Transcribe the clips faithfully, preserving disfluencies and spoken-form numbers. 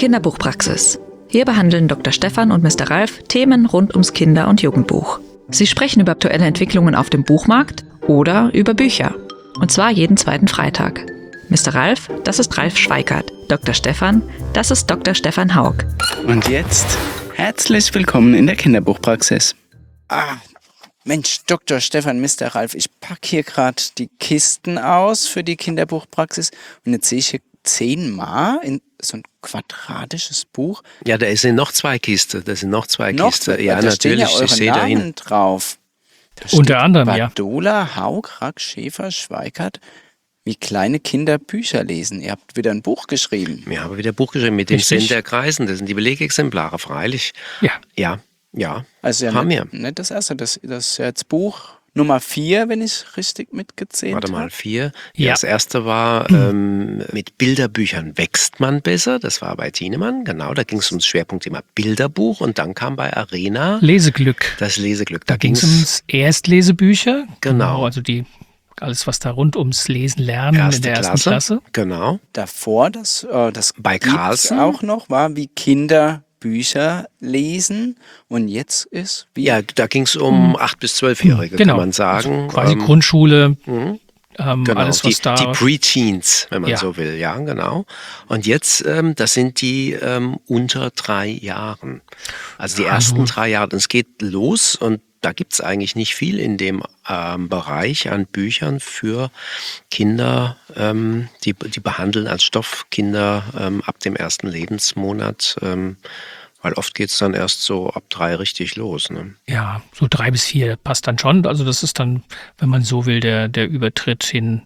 Kinderbuchpraxis. Hier behandeln Doktor Stefan und Mister Ralf Themen rund ums Kinder- und Jugendbuch. Sie sprechen über aktuelle Entwicklungen auf dem Buchmarkt oder über Bücher. Und zwar jeden zweiten Freitag. Mister Ralf, das ist Ralf Schweikart. Doktor Stefan, das ist Doktor Stefan Haug. Und jetzt herzlich willkommen in der Kinderbuchpraxis. Ah, Mensch, Doktor Stefan, Mister Ralf, ich packe hier gerade die Kisten aus für die Kinderbuchpraxis und jetzt sehe ich hier zehnmal in so ein quadratisches Buch. Ja, da sind noch zwei Kisten. Da sind noch zwei Noch Kisten. zwei? Ja, Da stehen natürlich. ja eure Ich sehe Namen dahin. drauf. Da Unter steht anderem, ja. Badola, Haug, Rack, Schäfer, Schweikart, wie kleine Kinder Bücher lesen. Ihr habt wieder ein Buch geschrieben. Wir haben wieder ein Buch geschrieben mit dem Richtig. Sinn der Kreisen. Das sind die Belegexemplare, freilich. Ja. Ja, ja. Also ja, haben nicht, wir. nicht das erste, das, das ist ja jetzt Buch Nummer vier, wenn ich richtig mitgezählt Warte mal, habe. vier. Ja. Das erste war ähm, mit Bilderbüchern wächst man besser. Das war bei Thienemann, genau. Da ging es ums Schwerpunktthema Bilderbuch. Und dann kam bei Arena Leseglück. das Leseglück. Da ging es ums Erstlesebücher. Genau. Also die, alles, was da rund ums Lesen lernen erste in der ersten Klasse. Klasse. Genau. Davor, das, äh, das Bei gibt's Carlsen. auch noch, war wie Kinder Bücher lesen. Und jetzt ist wie Ja, da ging es um acht- bis zwölfjährige, Genau. kann man sagen. Also quasi Ähm, Grundschule, mhm. ähm, Genau, alles, was die, da... die Pre-Teens, wenn man Ja. so will, ja, genau. Und jetzt, ähm, das sind die ähm, unter drei Jahren. Also die Ja, ersten nun. drei Jahre, es geht los und da gibt es eigentlich nicht viel in dem ähm, Bereich an Büchern für Kinder, ähm, die, die behandeln als Stoff Kinder ähm, ab dem ersten Lebensmonat, ähm, weil oft geht es dann erst so ab drei richtig los. Ne? Ja, so drei bis vier passt dann schon. Also das ist dann, wenn man so will, der, der Übertritt hin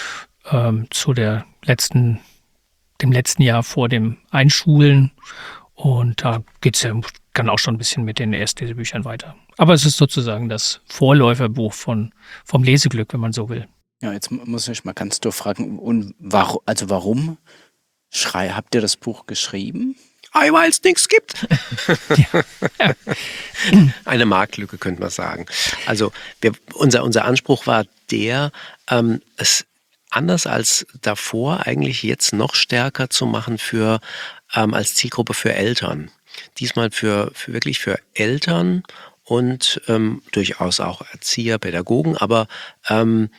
ähm, zu der letzten, dem letzten Jahr vor dem Einschulen. Und da geht es ja dann auch schon ein bisschen mit den Erstlesebüchern weiter. Aber es ist sozusagen das Vorläuferbuch von, vom Leseglück, wenn man so will. Ja, jetzt muss ich mal ganz doof fragen, und warum, also warum schrei, habt ihr das Buch geschrieben? Ei, weil es nichts gibt. Eine Marktlücke, könnte man sagen. Also wir, unser, unser Anspruch war der, ähm, es anders als davor eigentlich jetzt noch stärker zu machen für ähm, als Zielgruppe für Eltern. Diesmal für, für wirklich für Eltern und ähm, durchaus auch Erzieher, Pädagogen, aber ähm,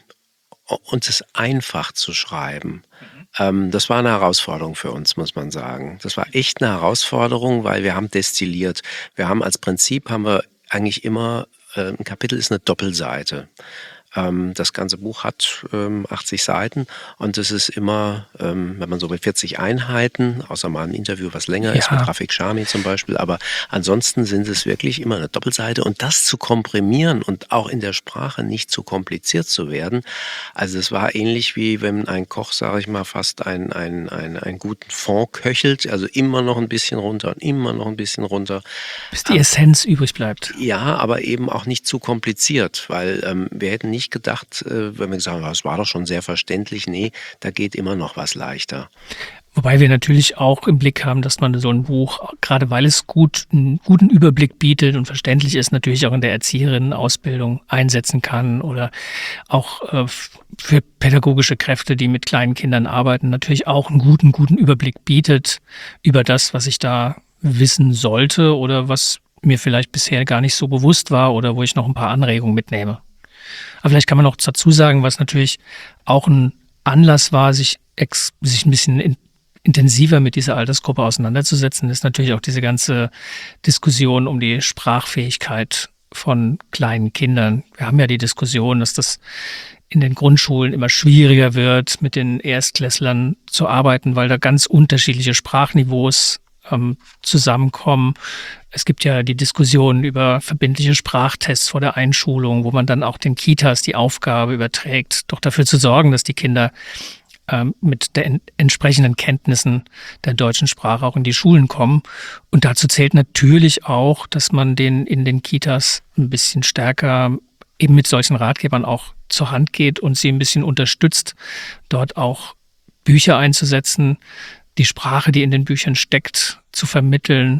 uns es einfach zu schreiben. Ähm, das war eine Herausforderung für uns, muss man sagen. Das war echt eine Herausforderung, weil wir haben destilliert. Wir haben als Prinzip, haben wir eigentlich immer, äh, ein Kapitel ist eine Doppelseite. Ähm, das ganze Buch hat ähm, achtzig Seiten und es ist immer, ähm, wenn man so will, vierzig Einheiten, außer mal ein Interview, was länger Ja. ist, mit Rafik Shami zum Beispiel. Aber ansonsten sind es wirklich immer eine Doppelseite und das zu komprimieren und auch in der Sprache nicht zu kompliziert zu werden. Also es war ähnlich wie wenn ein Koch, sage ich mal, fast einen, einen, einen, einen guten Fond köchelt, also immer noch ein bisschen runter und immer noch ein bisschen runter. Bis die Essenz übrig bleibt. Ja, aber eben auch nicht zu kompliziert, weil ähm, wir hätten nicht gedacht, äh, wenn wir gesagt haben, das war doch schon sehr verständlich. Nee, da geht immer noch was leichter. Wobei wir natürlich auch im Blick haben, dass man so ein Buch, gerade weil es gut einen guten Überblick bietet und verständlich ist, natürlich auch in der Erzieherinnenausbildung einsetzen kann oder auch äh, für pädagogische Kräfte, die mit kleinen Kindern arbeiten, natürlich auch einen guten, guten Überblick bietet über das, was ich da wissen sollte oder was mir vielleicht bisher gar nicht so bewusst war oder wo ich noch ein paar Anregungen mitnehme. Aber vielleicht kann man noch dazu sagen, was natürlich auch ein Anlass war, sich, ex, sich ein bisschen in, intensiver mit dieser Altersgruppe auseinanderzusetzen, ist natürlich auch diese ganze Diskussion um die Sprachfähigkeit von kleinen Kindern. Wir haben ja die Diskussion, dass das in den Grundschulen immer schwieriger wird, mit den Erstklässlern zu arbeiten, weil da ganz unterschiedliche Sprachniveaus ähm, zusammenkommen. Es gibt ja die Diskussion über verbindliche Sprachtests vor der Einschulung, wo man dann auch den Kitas die Aufgabe überträgt, doch dafür zu sorgen, dass die Kinder ähm, mit den entsprechenden Kenntnissen der deutschen Sprache auch in die Schulen kommen. Und dazu zählt natürlich auch, dass man den in den Kitas ein bisschen stärker eben mit solchen Ratgebern auch zur Hand geht und sie ein bisschen unterstützt, dort auch Bücher einzusetzen, die Sprache, die in den Büchern steckt, zu vermitteln,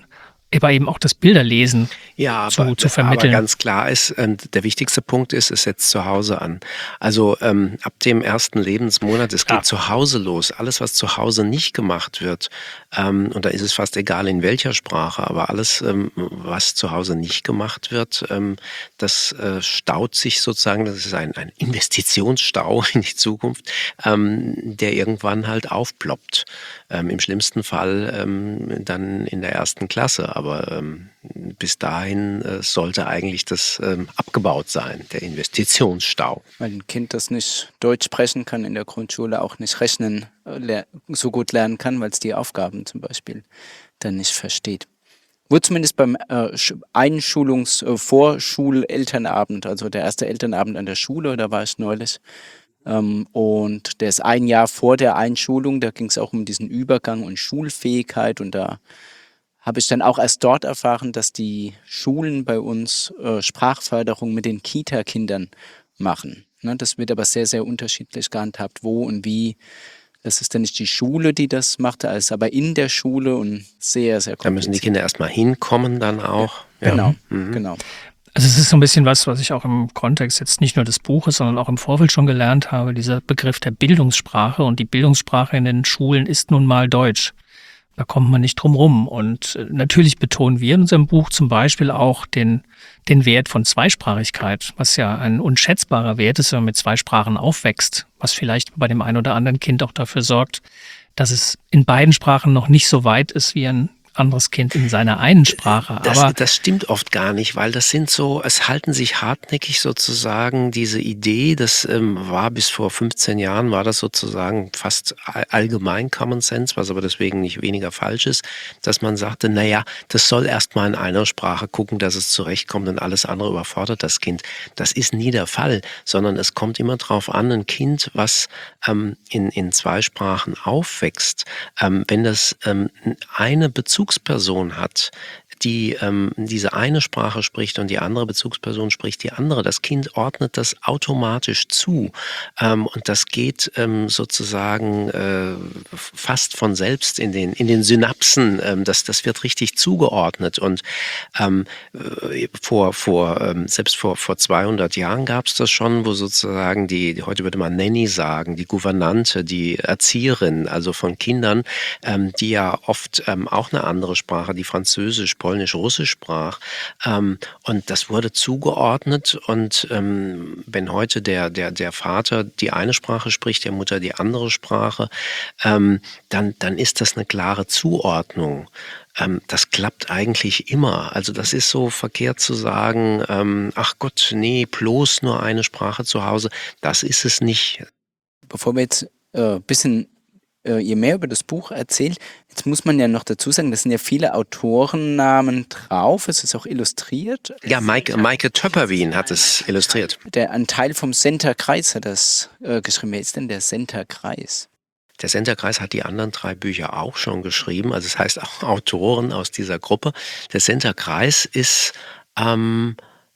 aber eben auch das Bilderlesen Ja, zu, aber, zu vermitteln. aber ganz klar ist, ähm, der wichtigste Punkt ist, es setzt zu Hause an. Also ähm, ab dem ersten Lebensmonat, es geht Ja. zu Hause los. Alles, was zu Hause nicht gemacht wird, ähm, und da ist es fast egal in welcher Sprache, aber alles, ähm, was zu Hause nicht gemacht wird, ähm, das äh, staut sich sozusagen, das ist ein, ein Investitionsstau in die Zukunft, ähm, der irgendwann halt aufploppt. Ähm, im schlimmsten Fall ähm, dann in der ersten Klasse, aber ähm, bis dahin äh, sollte eigentlich das ähm, abgebaut sein, der Investitionsstau. Weil ein Kind, das nicht Deutsch sprechen kann in der Grundschule, auch nicht rechnen äh, ler- so gut lernen kann, weil es die Aufgaben zum Beispiel dann nicht versteht. Wurde zumindest beim äh, Sch- Einschulungs-, äh, Vorschulelternabend, also der erste Elternabend an der Schule, da war ich neulich. Ähm, und der ist ein Jahr vor der Einschulung, da ging es auch um diesen Übergang und Schulfähigkeit. Und da habe ich dann auch erst dort erfahren, dass die Schulen bei uns äh, Sprachförderung mit den Kita-Kindern machen. Ne, das wird aber sehr, sehr unterschiedlich gehandhabt, wo und wie. Das ist dann nicht die Schule, die das macht, als aber in der Schule und sehr, sehr Da müssen die kompliziert. Kinder erstmal hinkommen dann auch. Genau, Mhm. genau. Also es ist so ein bisschen was, was ich auch im Kontext jetzt nicht nur des Buches, sondern auch im Vorfeld schon gelernt habe, dieser Begriff der Bildungssprache. Und die Bildungssprache in den Schulen ist nun mal Deutsch. Da kommt man nicht drum rum. Und äh, natürlich betonen wir in unserem Buch zum Beispiel auch den, den Wert von Zweisprachigkeit, was ja ein unschätzbarer Wert ist, wenn man mit zwei Sprachen aufwächst, was vielleicht bei dem einen oder anderen Kind auch dafür sorgt, dass es in beiden Sprachen noch nicht so weit ist wie ein anderes Kind in seiner einen Sprache. Das, Aber das stimmt oft gar nicht, weil das sind so, es halten sich hartnäckig sozusagen diese Idee, das ähm, war bis vor fünfzehn Jahren, war das sozusagen fast all- allgemein Common Sense, was aber deswegen nicht weniger falsch ist, dass man sagte, naja, das soll erstmal in einer Sprache gucken, dass es zurechtkommt und alles andere überfordert das Kind. Das ist nie der Fall, sondern es kommt immer darauf an, ein Kind, was ähm, in, in zwei Sprachen aufwächst, ähm, wenn das ähm, eine Bezugsperson hat, die ähm, diese eine Sprache spricht und die andere Bezugsperson spricht die andere. Das Kind ordnet das automatisch zu. Ähm, und das geht ähm, sozusagen äh, fast von selbst in den, in den Synapsen. Ähm, das, das wird richtig zugeordnet. Und ähm, äh, vor, vor, ähm, selbst vor, vor zweihundert Jahren gab es das schon, wo sozusagen die, die, heute würde man Nanny sagen, die Gouvernante, die Erzieherin, also von Kindern, ähm, die ja oft ähm, auch eine andere Sprache, die Französisch, Polnisch, Russisch sprach. Ähm, und das wurde zugeordnet. Und ähm, wenn heute der, der, der Vater die eine Sprache spricht, der Mutter die andere Sprache, ähm, dann, dann ist das eine klare Zuordnung. Ähm, das klappt eigentlich immer. Also das ist so verkehrt zu sagen, ähm, ach Gott, nee, bloß nur eine Sprache zu Hause. Das ist es nicht. Bevor wir jetzt ein äh, bisschen äh, ihr mehr über das Buch erzählt, jetzt muss man ja noch dazu sagen, das sind ja viele Autorennamen drauf, es ist auch illustriert. Ja, Maike, Maike Töpperwien hat es illustriert. Der, ein Teil vom Center-Kreis hat das äh, geschrieben. Wer ist denn der Center-Kreis? Der Center-Kreis hat die anderen drei Bücher auch schon geschrieben, also es heißt auch Autoren aus dieser Gruppe. Der Center-Kreis ist ähm,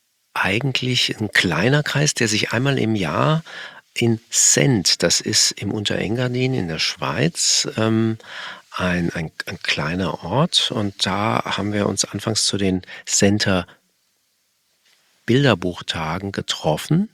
eigentlich ein kleiner Kreis, der sich einmal im Jahr in Sent, das ist im Unterengadin in der Schweiz, ähm, ein, ein, ein kleiner Ort, und da haben wir uns anfangs zu den Center Bilderbuchtagen getroffen.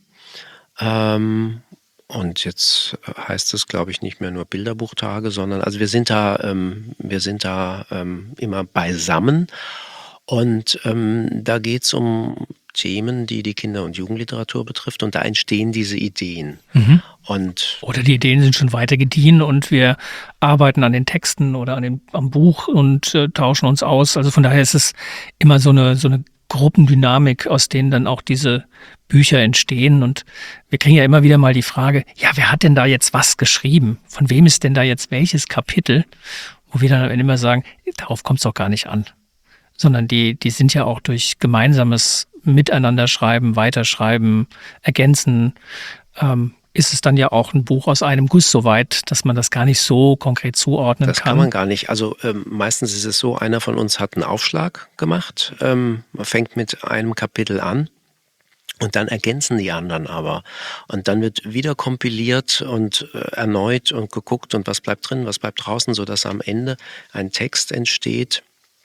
Ähm, und jetzt heißt es, glaube ich, nicht mehr nur Bilderbuchtage, sondern also wir sind da, ähm, wir sind da ähm, immer beisammen. Und ähm, da geht es um Themen, die die Kinder- und Jugendliteratur betrifft. Und da entstehen diese Ideen. Mhm. Und Oder die Ideen sind schon weiter gediehen und wir arbeiten an den Texten oder an dem, am Buch und äh, tauschen uns aus. Also von daher ist es immer so eine, so eine Gruppendynamik, aus denen dann auch diese Bücher entstehen. Und wir kriegen ja immer wieder mal die Frage, ja, wer hat denn da jetzt was geschrieben? Von wem ist denn da jetzt welches Kapitel? Wo wir dann immer sagen, darauf kommt es doch gar nicht an. Sondern die, die sind ja auch durch gemeinsames Miteinanderschreiben, Weiterschreiben, Ergänzen, ähm, ist es dann ja auch ein Buch aus einem Guss soweit, dass man das gar nicht so konkret zuordnen das kann. kann man gar nicht. Also ähm, meistens ist es so, einer von uns hat einen Aufschlag gemacht. Ähm, man fängt mit einem Kapitel an. Und dann ergänzen die anderen aber. Und dann wird wieder kompiliert und äh, erneut und geguckt, und was bleibt drin, was bleibt draußen, sodass am Ende ein Text entsteht,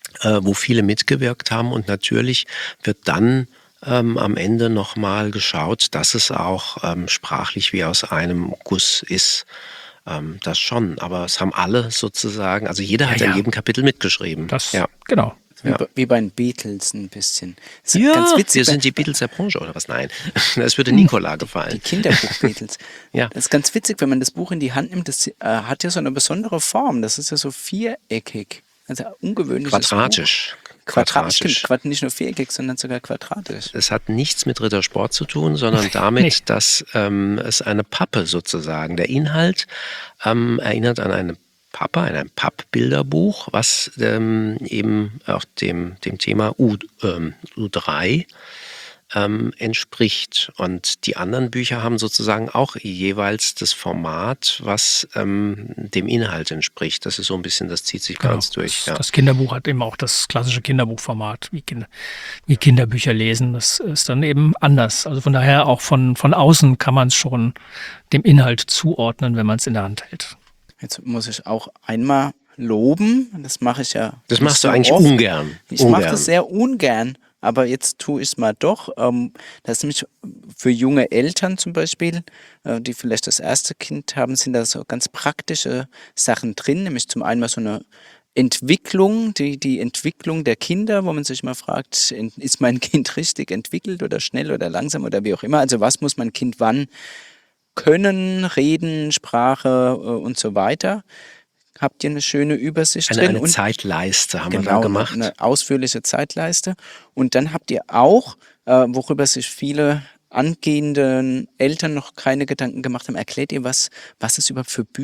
äh, wo viele mitgewirkt haben. Und natürlich wird dann ähm, am Ende nochmal geschaut, dass es auch ähm, sprachlich wie aus einem Guss ist. Ähm, das schon, aber es haben alle sozusagen, also jeder hat Ja, in ja. jedem Kapitel mitgeschrieben. Das, ja. genau. Wie, Ja. bei- wie bei den Beatles ein bisschen. Das ist Ja, ganz witzig, wir wenn- sind die Beatles der Branche oder was? Nein, das würde Nikola Die gefallen. Kinderbuch-Beatles. Ja. Das ist ganz witzig, wenn man das Buch in die Hand nimmt. Das äh, hat ja so eine besondere Form. Das ist ja so viereckig. Also ungewöhnlich. Quadratisch. Quadratisch. Quadratisch. Quad- Nicht nur viereckig, sondern sogar quadratisch. Es hat nichts mit Rittersport zu tun, sondern damit, Nee. dass ähm, es eine Pappe sozusagen, der Inhalt ähm, erinnert an eine Pappe, an ein Pappbilderbuch, was ähm, eben auch dem, dem Thema U, ähm, U drei ähm, entspricht. Und die anderen Bücher haben sozusagen auch jeweils das Format, was ähm, dem Inhalt entspricht. Das ist so ein bisschen, das zieht sich bei Genau. uns durch. Das, Ja. das Kinderbuch hat eben auch das klassische Kinderbuchformat, wie, Kinder, wie Kinderbücher lesen. Das ist dann eben anders. Also von daher auch von, von außen kann man es schon dem Inhalt zuordnen, wenn man es in der Hand hält. Jetzt muss ich auch einmal loben. Das mache ich ja. Das nicht machst du so eigentlich oft. ungern. Ich mache Ungern. das sehr ungern, aber jetzt tue ich es mal doch. Ähm, das ist nämlich für junge Eltern zum Beispiel, äh, die vielleicht das erste Kind haben, sind da so ganz praktische Sachen drin, nämlich zum einen mal so eine Entwicklung, die, die Entwicklung der Kinder, wo man sich mal fragt, ent- ist mein Kind richtig entwickelt oder schnell oder langsam oder wie auch immer. Also was muss mein Kind wann können, reden, Sprache äh, und so weiter. Habt ihr eine schöne Übersicht Eine, drin? eine Und Zeitleiste haben wir genau, da gemacht. Eine, eine ausführliche Zeitleiste. Und dann habt ihr auch, äh, worüber sich viele angehenden Eltern noch keine Gedanken gemacht haben, erklärt ihr, was, was es überhaupt für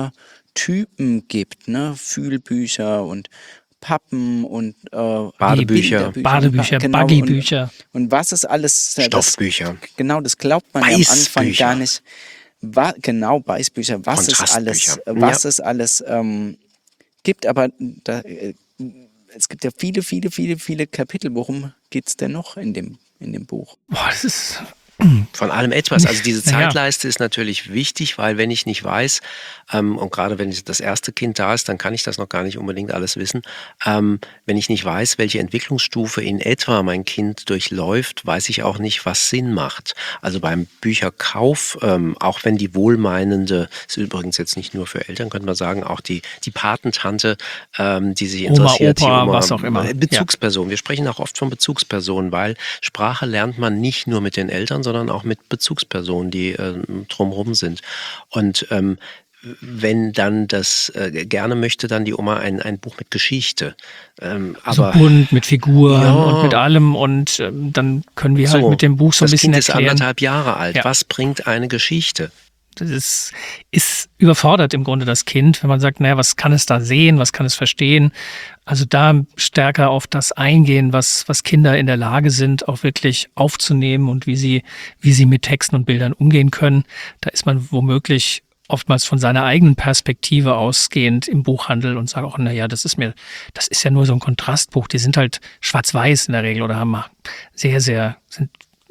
Büchertypen gibt, ne? Fühlbücher und Pappen und äh, Badebücher. Bilderbücher. Badebücher, Genau, Buggybücher. Und, und was ist alles? äh, das- Stoffbücher. Genau, das glaubt man ja am Anfang Beißbücher. gar nicht. Wa genau, Beißbücher, was es alles, Kontrastbücher. was Ja. es alles ähm, gibt, aber da, äh, es gibt ja viele, viele, viele, viele Kapitel. Worum geht es denn noch in dem, in dem Buch? Boah, das ist Von allem etwas. Also diese Naja. Zeitleiste ist natürlich wichtig, weil wenn ich nicht weiß, ähm, und gerade wenn das erste Kind da ist, dann kann ich das noch gar nicht unbedingt alles wissen. Ähm, wenn ich nicht weiß, welche Entwicklungsstufe in etwa mein Kind durchläuft, weiß ich auch nicht, was Sinn macht. Also beim Bücherkauf, ähm, auch wenn die wohlmeinende, ist übrigens jetzt nicht nur für Eltern, könnte man sagen, auch die, die Patentante, ähm, die sich Oma, interessiert, Opa, die Oma, was auch immer. äh, Bezugsperson. Wir sprechen auch oft von Bezugspersonen, weil Sprache lernt man nicht nur mit den Eltern, sondern auch mit Bezugspersonen, die äh, drumherum sind. Und ähm, wenn dann das äh, gerne möchte, dann die Oma ein, ein Buch mit Geschichte. Ähm, so aber bunt mit Figuren Ja. und mit allem und ähm, dann können wir halt so, mit dem Buch so ein das bisschen Kind ist erklären. anderthalb Jahre alt. Ja. Was bringt eine Geschichte? Das ist, ist überfordert im Grunde das Kind, wenn man sagt, naja, was kann es da sehen, was kann es verstehen? Also da stärker auf das eingehen, was, was Kinder in der Lage sind, auch wirklich aufzunehmen und wie sie, wie sie mit Texten und Bildern umgehen können. Da ist man womöglich oftmals von seiner eigenen Perspektive ausgehend im Buchhandel und sagt auch, naja, das ist mir, das ist ja nur so ein Kontrastbuch. Die sind halt schwarz-weiß in der Regel oder haben sehr, sehr, sind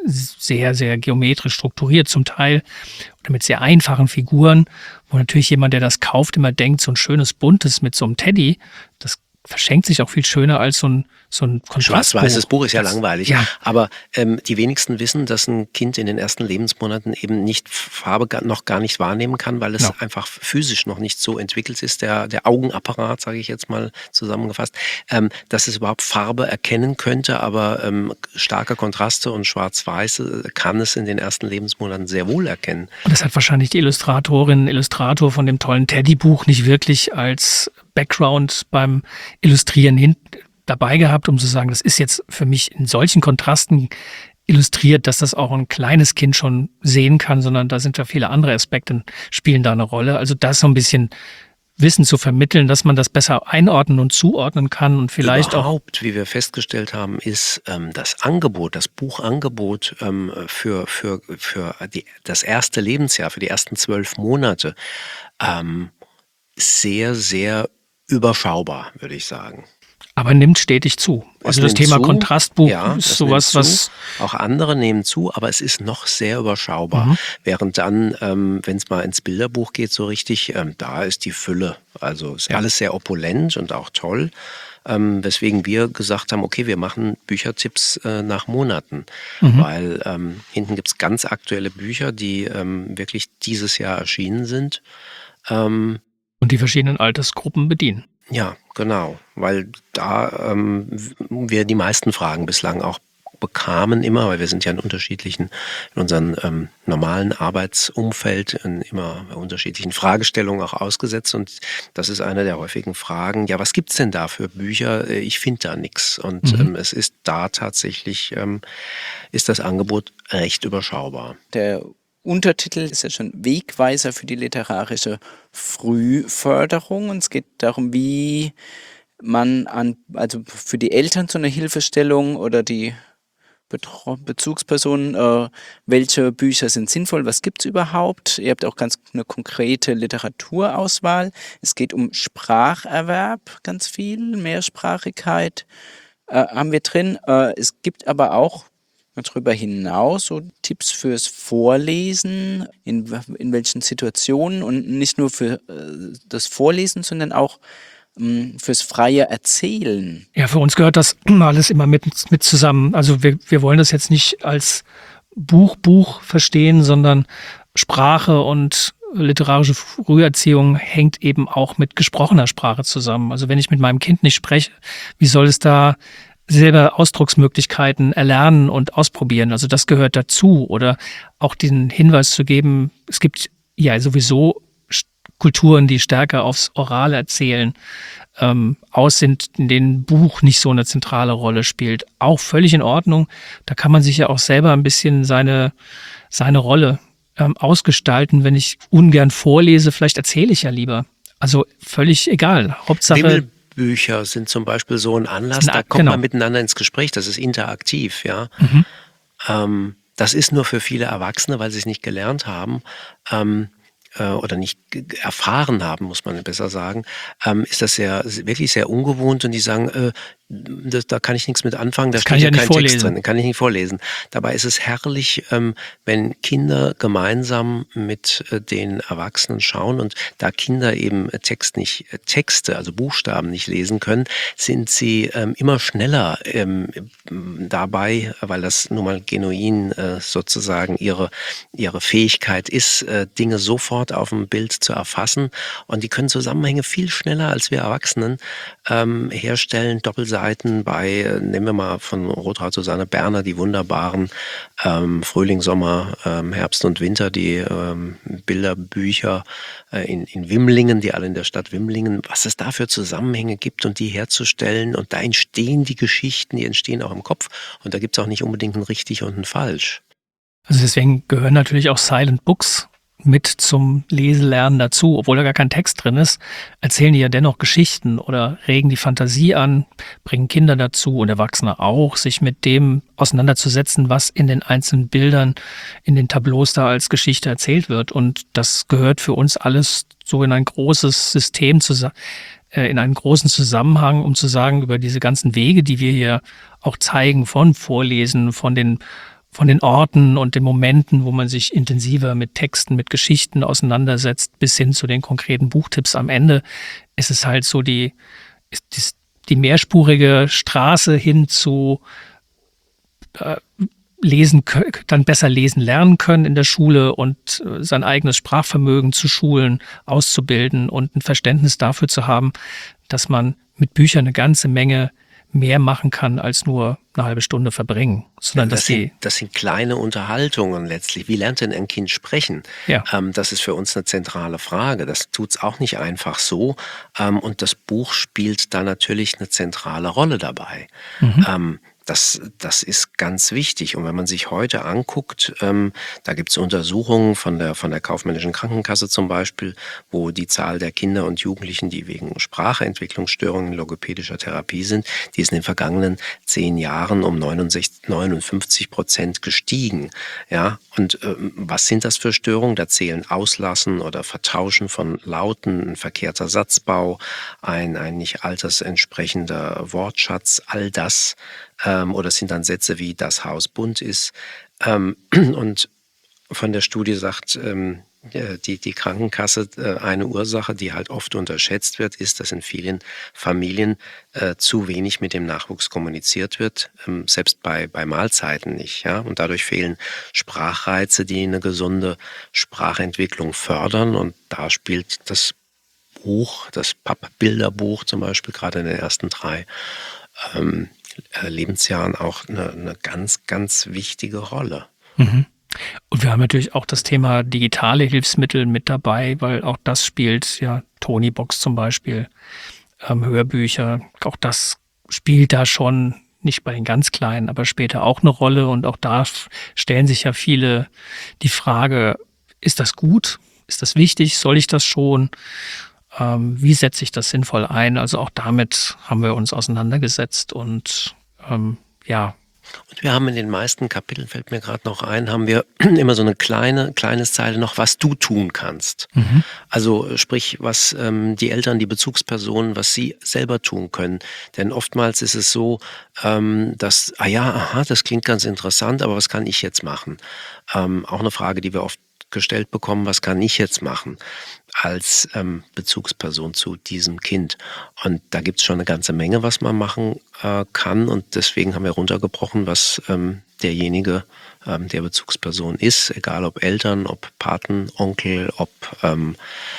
sehr, sehr geometrisch strukturiert zum Teil oder mit sehr einfachen Figuren, wo natürlich jemand, der das kauft, immer denkt, so ein schönes Buntes mit so einem Teddy, das verschenkt sich auch viel schöner als so ein, so ein Kontrastbuch. Schwarz-weißes Buch ist ja Das- langweilig. Ja, Aber ähm, die wenigsten wissen, dass ein Kind in den ersten Lebensmonaten eben nicht Farbe ga- noch gar nicht wahrnehmen kann, weil es Genau. einfach physisch noch nicht so entwickelt ist, der, der Augenapparat, sage ich jetzt mal zusammengefasst, ähm, dass es überhaupt Farbe erkennen könnte, aber ähm, starke Kontraste und Schwarz-Weiß äh, kann es in den ersten Lebensmonaten sehr wohl erkennen. und das hat wahrscheinlich die Illustratorin, Illustrator von dem tollen Teddy-Buch nicht wirklich als Background beim Illustrieren hin dabei gehabt, um zu sagen, das ist jetzt für mich in solchen Kontrasten illustriert, dass das auch ein kleines Kind schon sehen kann, sondern da sind ja viele andere Aspekte, spielen da eine Rolle. Also das so ein bisschen Wissen zu vermitteln, dass man das besser einordnen und zuordnen kann und vielleicht auch Überhaupt, wie wir festgestellt haben, ist ähm, das Angebot, das Buchangebot ähm, für, für, für die, das erste Lebensjahr, für die ersten zwölf Monate ähm, sehr, sehr überschaubar, würde ich sagen. Aber nimmt stetig zu. Also Es das nimmt Thema zu. Kontrastbuch Ja, ist es sowas, nimmt was... zu. Auch andere nehmen zu, aber es ist noch sehr überschaubar. Mhm. Während dann, ähm, wenn es mal ins Bilderbuch geht, so richtig, ähm, da ist die Fülle. Also ist Ja. alles sehr opulent und auch toll. Ähm, weswegen wir gesagt haben, okay, wir machen Büchertipps äh, nach Monaten. Mhm. Weil ähm, hinten gibt es ganz aktuelle Bücher, die ähm, wirklich dieses Jahr erschienen sind. Ähm, Und die verschiedenen Altersgruppen bedienen. Ja, genau, weil da ähm, wir die meisten Fragen bislang auch bekamen immer, weil wir sind ja in unterschiedlichen, in unserem ähm, normalen Arbeitsumfeld in immer unterschiedlichen Fragestellungen auch ausgesetzt, und das ist eine der häufigen Fragen, ja, was gibt's denn da für Bücher? Äh, Ich finde da nichts, und Mhm. ähm, es ist da tatsächlich, ähm, ist das Angebot recht überschaubar. Der Untertitel ist ja schon Wegweiser für die literarische Frühförderung, und es geht darum, wie man an, also für die Eltern so eine Hilfestellung oder die Betro- Bezugspersonen, äh, welche Bücher sind sinnvoll, was gibt es überhaupt. Ihr habt auch ganz eine konkrete Literaturauswahl. Es geht um Spracherwerb, ganz viel, Mehrsprachigkeit äh, haben wir drin. Äh, es gibt aber auch darüber hinaus so Tipps fürs Vorlesen, in, in welchen Situationen, und nicht nur für äh, das Vorlesen, sondern auch mh, fürs freie Erzählen. Ja, für uns gehört das alles immer mit, mit zusammen. Also wir, wir wollen das jetzt nicht als Buch, Buch verstehen, sondern Sprache und literarische Früherziehung hängt eben auch mit gesprochener Sprache zusammen. Also wenn ich mit meinem Kind nicht spreche, wie soll es da selber Ausdrucksmöglichkeiten erlernen und ausprobieren? Also das gehört dazu. Oder auch den Hinweis zu geben, es gibt ja sowieso Kulturen, die stärker aufs Orale erzählen ähm, aus sind, in denen Buch nicht so eine zentrale Rolle spielt. Auch völlig in Ordnung. Da kann man sich ja auch selber ein bisschen seine, seine Rolle ähm, ausgestalten. Wenn ich ungern vorlese, vielleicht erzähle ich ja lieber. Also völlig egal. Hauptsache... Wimmelbücher sind zum Beispiel so ein Anlass, da kommt genau. man miteinander ins Gespräch, das ist interaktiv, ja. Mhm. Ähm, das ist nur für viele Erwachsene, weil sie es nicht gelernt haben, ähm, äh, oder nicht ge- erfahren haben, muss man besser sagen, ähm, ist das sehr, wirklich sehr ungewohnt, und die sagen, äh, das, da kann ich nichts mit anfangen, da Das kann steht ich ja ja nicht kein Text vorlesen. drin, kann ich nicht vorlesen. Dabei ist es herrlich, ähm, wenn Kinder gemeinsam mit äh, den Erwachsenen schauen, und da Kinder eben äh, Text nicht, äh, Texte, also Buchstaben nicht lesen können, sind sie ähm, immer schneller ähm, dabei, weil das nun mal genuin äh, sozusagen ihre, ihre Fähigkeit ist, äh, Dinge sofort auf dem Bild zu erfassen, und die können Zusammenhänge viel schneller als wir Erwachsenen ähm, herstellen. Doppelseiten bei, äh, nehmen wir mal von Rotraud Susanne Berner, die wunderbaren ähm, Frühling, Sommer, ähm, Herbst und Winter, die ähm, Bilderbücher äh, in, in Wimlingen, die alle in der Stadt Wimlingen, was es da für Zusammenhänge gibt und die herzustellen, und da entstehen die Geschichten, die entstehen auch im Kopf, und da gibt es auch nicht unbedingt ein richtig und ein falsch. Also deswegen gehören natürlich auch Silent Books mit zum Leselernen dazu. Obwohl da gar kein Text drin ist, erzählen die ja dennoch Geschichten oder regen die Fantasie an, bringen Kinder dazu und Erwachsene auch, sich mit dem auseinanderzusetzen, was in den einzelnen Bildern, in den Tableaus da als Geschichte erzählt wird. Und das gehört für uns alles so in ein großes System zusammen, in einen großen Zusammenhang, um zu sagen, über diese ganzen Wege, die wir hier auch zeigen, von Vorlesen, von den von den Orten und den Momenten, wo man sich intensiver mit Texten, mit Geschichten auseinandersetzt, bis hin zu den konkreten Buchtipps am Ende, ist es halt so die, ist die mehrspurige Straße hin zu äh, lesen, dann besser lesen lernen können in der Schule und äh, sein eigenes Sprachvermögen zu schulen, auszubilden und ein Verständnis dafür zu haben, dass man mit Büchern eine ganze Menge mehr machen kann, als nur eine halbe Stunde verbringen. Sondern das, dass die, sind, das sind kleine Unterhaltungen letztlich. Wie lernt denn ein Kind sprechen? Ja. Ähm, das ist für uns eine zentrale Frage. Das tut's auch nicht einfach so. Ähm, und das Buch spielt da natürlich eine zentrale Rolle dabei. Mhm. Ähm, Das, das ist ganz wichtig. Und wenn man sich heute anguckt, ähm, da gibt es Untersuchungen von der, von der Kaufmännischen Krankenkasse zum Beispiel, wo die Zahl der Kinder und Jugendlichen, die wegen Sprachentwicklungsstörungen in logopädischer Therapie sind, die ist in den vergangenen zehn Jahren um neunundsechzig, neunundfünfzig Prozent gestiegen. Ja? Und ähm, was sind das für Störungen? Da zählen Auslassen oder Vertauschen von Lauten, ein verkehrter Satzbau, ein, ein nicht altersentsprechender Wortschatz, all das. Ähm, oder es sind dann Sätze wie das Haus bunt ist. Ähm, und von der Studie sagt ähm, die, die Krankenkasse, äh, eine Ursache, die halt oft unterschätzt wird, ist, dass in vielen Familien äh, zu wenig mit dem Nachwuchs kommuniziert wird, ähm, selbst bei, bei Mahlzeiten nicht. Ja? Und dadurch fehlen Sprachreize, die eine gesunde Sprachentwicklung fördern. Und da spielt das Buch, das Pappbilderbuch zum Beispiel, gerade in den ersten drei ähm, Lebensjahren auch eine, eine ganz, ganz wichtige Rolle. Mhm. Und wir haben natürlich auch das Thema digitale Hilfsmittel mit dabei, weil auch das spielt, ja, Tonybox zum Beispiel, ähm, Hörbücher, auch das spielt da schon, nicht bei den ganz Kleinen, aber später auch eine Rolle. Und auch da stellen sich ja viele die Frage, ist das gut? Ist das wichtig? Soll ich das schon? Ähm, wie setze ich das sinnvoll ein? Also auch damit haben wir uns auseinandergesetzt und ähm, ja. Und wir haben in den meisten Kapiteln, fällt mir gerade noch ein, haben wir immer so eine kleine, kleine Zeile noch, was du tun kannst. Mhm. Also sprich, was ähm, die Eltern, die Bezugspersonen, was sie selber tun können. Denn oftmals ist es so, ähm, dass, ah ja, aha, das klingt ganz interessant, aber was kann ich jetzt machen? Ähm, auch eine Frage, die wir oft gestellt bekommen, was kann ich jetzt machen als ähm, Bezugsperson zu diesem Kind. Und da gibt es schon eine ganze Menge, was man machen äh, kann. Und deswegen haben wir runtergebrochen, was ähm, derjenige, ähm, der Bezugsperson ist, egal ob Eltern, ob Paten, Onkel, ob ähm,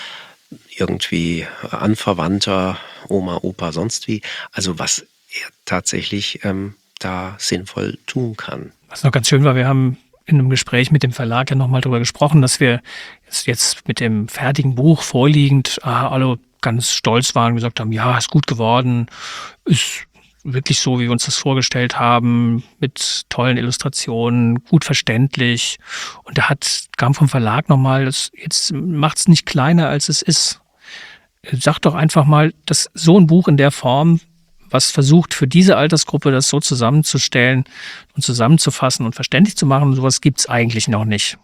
irgendwie Anverwandter, Oma, Opa, sonst wie. Also was er tatsächlich ähm, da sinnvoll tun kann. Was noch ganz schön war, wir haben in einem Gespräch mit dem Verlag ja nochmal darüber gesprochen, dass wir jetzt, jetzt mit dem fertigen Buch vorliegend ah, alle ganz stolz waren und gesagt haben, ja, ist gut geworden, ist wirklich so, wie wir uns das vorgestellt haben, mit tollen Illustrationen, gut verständlich. Und da hat, kam vom Verlag nochmal, das, jetzt macht es nicht kleiner, als es ist. Sagt doch einfach mal, dass so ein Buch in der Form, was versucht, für diese Altersgruppe das so zusammenzustellen und zusammenzufassen und verständlich zu machen, sowas gibt es eigentlich noch nicht.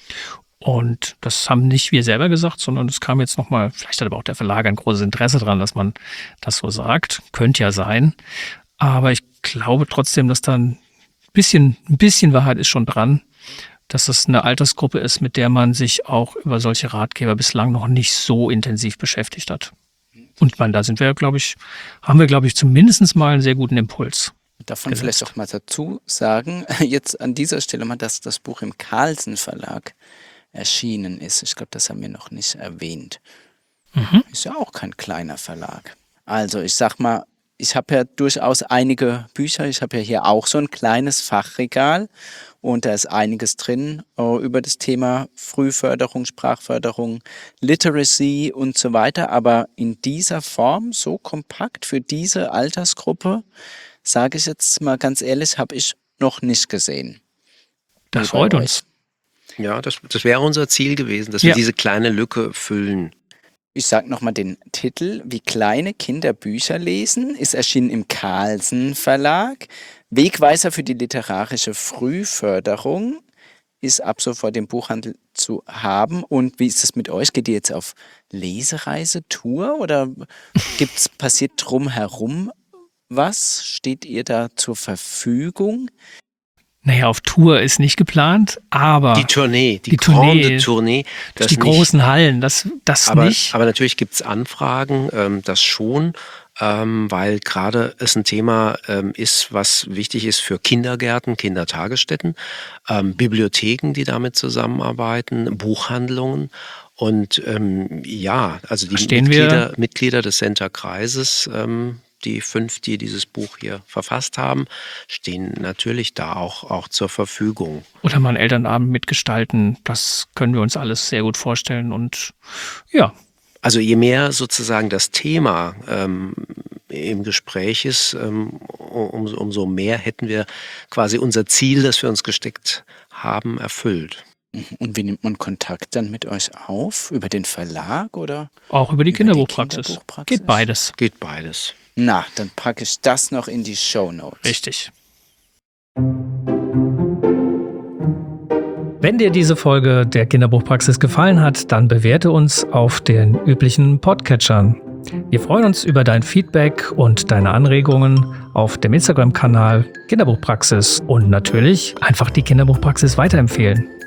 Und das haben nicht wir selber gesagt, sondern es kam jetzt nochmal, vielleicht hat aber auch der Verlag ein großes Interesse daran, dass man das so sagt. Könnte ja sein. Aber ich glaube trotzdem, dass da ein bisschen, ein bisschen Wahrheit ist schon dran, dass es eine Altersgruppe ist, mit der man sich auch über solche Ratgeber bislang noch nicht so intensiv beschäftigt hat. Und man, da sind wir, glaube ich, haben wir, glaube ich, zumindest mal einen sehr guten Impuls. Darf man vielleicht auch mal dazu sagen, jetzt an dieser Stelle mal, dass das Buch im Carlsen Verlag erschienen ist. Ich glaube, das haben wir noch nicht erwähnt. Mhm. Ist ja auch kein kleiner Verlag. Also ich sag mal, ich habe ja durchaus einige Bücher. Ich habe ja hier auch so ein kleines Fachregal und da ist einiges drin uh, über das Thema Frühförderung, Sprachförderung, Literacy und so weiter. Aber in dieser Form, so kompakt für diese Altersgruppe, sage ich jetzt mal ganz ehrlich, habe ich noch nicht gesehen. Das freut uns. Ja, das, das wäre unser Ziel gewesen, dass wir ja. diese kleine Lücke füllen. Ich sage nochmal den Titel, wie kleine Kinder Bücher lesen, ist erschienen im Carlsen Verlag. Wegweiser für die literarische Frühförderung ist ab sofort im Buchhandel zu haben. Und wie ist es mit euch? Geht ihr jetzt auf Lesereise-Tour oder gibt's, passiert drumherum was? Steht ihr da zur Verfügung? Naja, auf Tour ist nicht geplant, aber die Tournee, die, die grande Tournee, Tournee, das die nicht, großen Hallen, das, das aber, nicht. Aber natürlich gibt es Anfragen, ähm, das schon, ähm, weil gerade es ein Thema ähm, ist, was wichtig ist für Kindergärten, Kindertagesstätten, ähm, Bibliotheken, die damit zusammenarbeiten, Buchhandlungen. Und ähm, ja, also die Mitglieder, Mitglieder des Center-Kreises, ähm, die fünf, die dieses Buch hier verfasst haben, stehen natürlich da auch, auch zur Verfügung. Oder mal einen Elternabend mitgestalten, das können wir uns alles sehr gut vorstellen und ja. Also je mehr sozusagen das Thema ähm, im Gespräch ist, ähm, umso, umso mehr hätten wir quasi unser Ziel, das wir uns gesteckt haben, erfüllt. Und wie nimmt man Kontakt dann mit euch auf? Über den Verlag oder? Auch über die, Über die Kinderbuchpraxis. Kinderbuchpraxis? Geht beides. Geht beides. Na, dann packe ich das noch in die Shownotes. Richtig. Wenn dir diese Folge der Kinderbuchpraxis gefallen hat, dann bewerte uns auf den üblichen Podcatchern. Wir freuen uns über dein Feedback und deine Anregungen auf dem Instagram-Kanal Kinderbuchpraxis und natürlich einfach die Kinderbuchpraxis weiterempfehlen.